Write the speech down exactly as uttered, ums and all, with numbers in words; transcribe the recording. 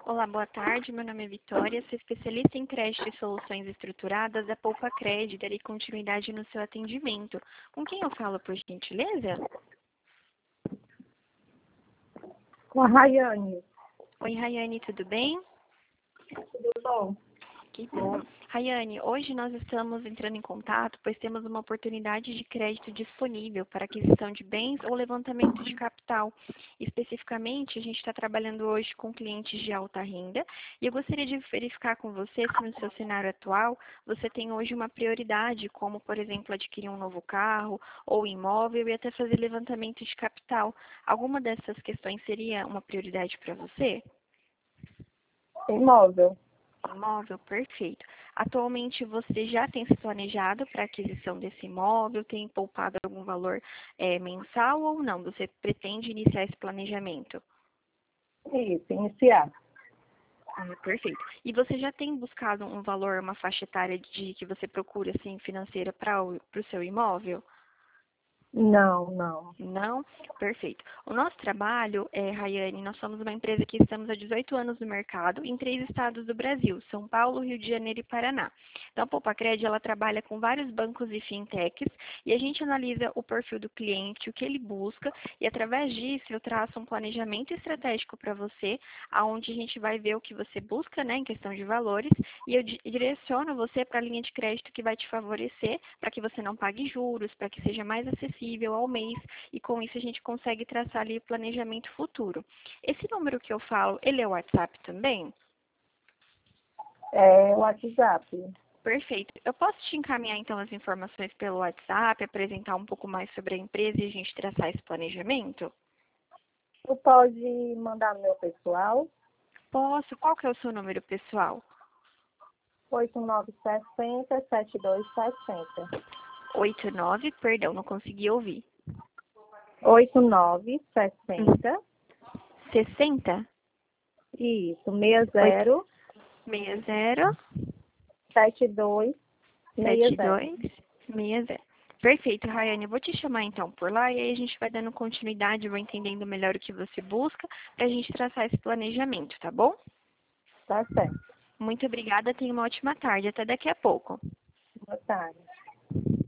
Olá, boa tarde. Meu nome é Vitória, sou especialista em crédito e soluções estruturadas da Poupa Cred. Darei continuidade no seu atendimento. Com quem eu falo, por gentileza? Com a Rayane. Oi, Rayane, tudo bem? Tudo bom? Que bom. Rayane, hoje nós estamos entrando em contato, pois temos uma oportunidade de crédito disponível para aquisição de bens ou levantamento de capital. Especificamente, a gente está trabalhando hoje com clientes de alta renda e eu gostaria de verificar com você se no seu cenário atual você tem hoje uma prioridade, como, por exemplo, adquirir um novo carro ou imóvel e até fazer levantamento de capital. Alguma dessas questões seria uma prioridade para você? Imóvel. Imóvel, perfeito. Atualmente você já tem se planejado para a aquisição desse imóvel? Tem poupado algum valor eh, mensal ou não? Você pretende iniciar esse planejamento? Isso, iniciar. Ah, perfeito. E você já tem buscado um valor, uma faixa etária de que você procura assim financeira para o pro seu imóvel? Não, não. Não? Perfeito. O nosso trabalho, é, Rayane, nós somos uma empresa que estamos há dezoito anos no mercado em três estados do Brasil, São Paulo, Rio de Janeiro e Paraná. Então, a Poupacred, ela trabalha com vários bancos e fintechs e a gente analisa o perfil do cliente, o que ele busca e, através disso, eu traço um planejamento estratégico para você, aonde a gente vai ver o que você busca, né, em questão de valores e eu di- direciono você para a linha de crédito que vai te favorecer para que você não pague juros, para que seja mais acessível ao mês e com isso a gente consegue traçar ali o planejamento futuro. Esse número que eu falo, ele é o WhatsApp também? É o WhatsApp. Perfeito. Eu posso te encaminhar então as informações pelo WhatsApp, apresentar um pouco mais sobre a empresa e a gente traçar esse planejamento? Tu pode mandar no meu pessoal, Posso. Qual que é o seu número pessoal? oito nove seis zero, sete dois sete zero. oito nove, perdão, não consegui ouvir. oito nove seis zero, sessenta? isso, seis zero, seis zero sete dois seis sete zero. dois seis zero. Perfeito, Rayane. Eu vou te chamar então por lá e aí a gente vai dando continuidade, eu vou entendendo melhor o que você busca para a gente traçar esse planejamento, tá bom? Tá certo. Muito obrigada, tenha uma ótima tarde. Até daqui a pouco. Boa tarde.